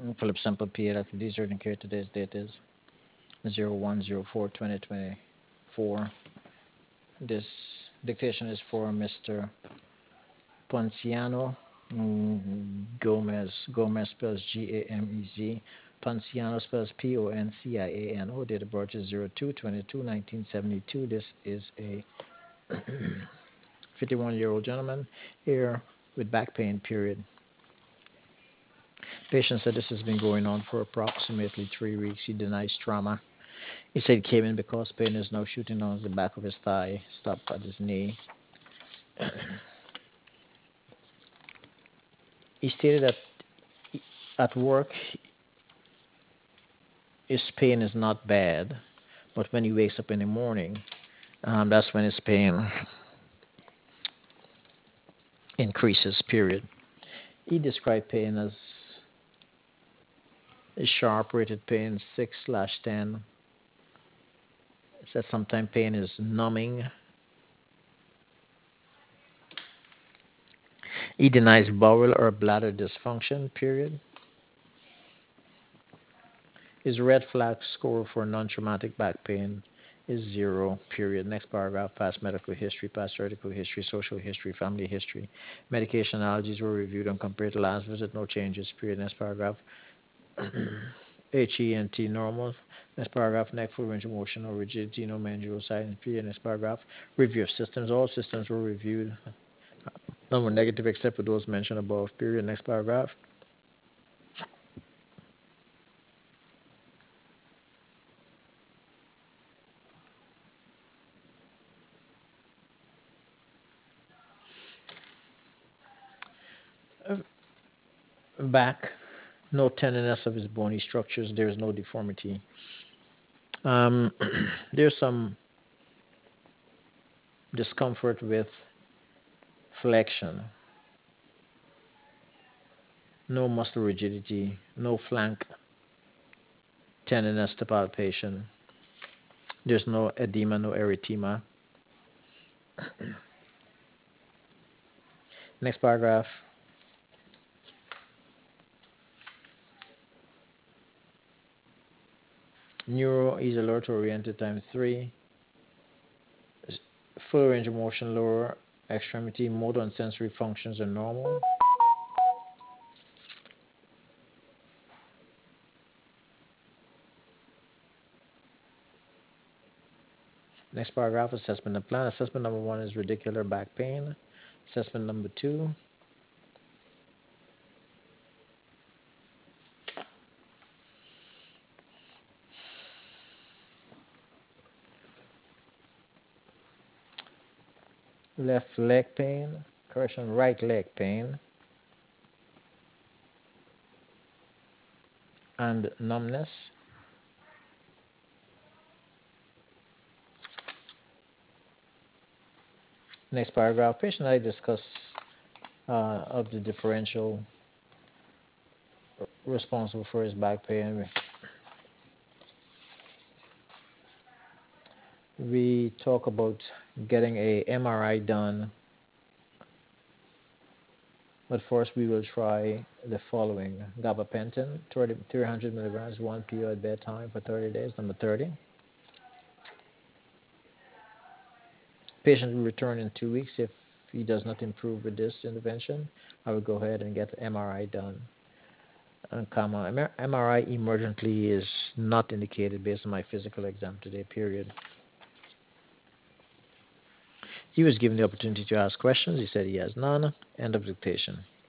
Philip Sample PA Dr. D. Urgent Care. Today's date is 01/04/2024. This dictation is for Mr. Ponciano Gomez. Gomez spells Gamez. Ponciano spells Ponciano. Date of birth is 02/22/1972. This is a 51-year-old gentleman here with back pain, period. Patient said this has been going on for approximately 3 weeks. He denies trauma. He said he came in because pain is now shooting down the back of his thigh, stopped at his knee. He stated that at work his pain is not bad, but when he wakes up in the morning, that's when his pain increases, period. He described pain as a sharp rated pain 6/10. Said sometimes pain is numbing. He denies bowel or bladder dysfunction, period. His red flag score for non-traumatic back pain is 0, period. Next paragraph, past medical history, past surgical history, social history, family history. Medication allergies were reviewed and compared to last visit, no changes, period. Next paragraph, HENT normal. Next paragraph, neck full range of motion or rigidity, no manual sign, period. Next paragraph, review of systems. All systems were reviewed. None were negative except for those mentioned above, period. Next paragraph. Back, no tenderness of his bony structures. There is no deformity. Um, there's some discomfort with flexion, no muscle rigidity, no flank tenderness to palpation. There's no edema, no erythema. Next paragraph. Neuro is alert oriented times 3. Full range of motion, lower extremity, motor and sensory functions are normal. Next paragraph, assessment and plan. Assessment number 1 is radicular back pain. Assessment number 2, left leg pain, correction, right leg pain, and numbness. Next paragraph, patient I discuss of the differential responsible for his back pain. We talk about getting a MRI done, but first we will try the following. Gabapentin, 300 milligrams, 1 PO at bedtime for 30 days. Number 30. Patient will return in 2 weeks. If he does not improve with this intervention, I will go ahead and get MRI done. MRI emergently is not indicated based on my physical exam today, period. He was given the opportunity to ask questions. He said he has none. End of dictation.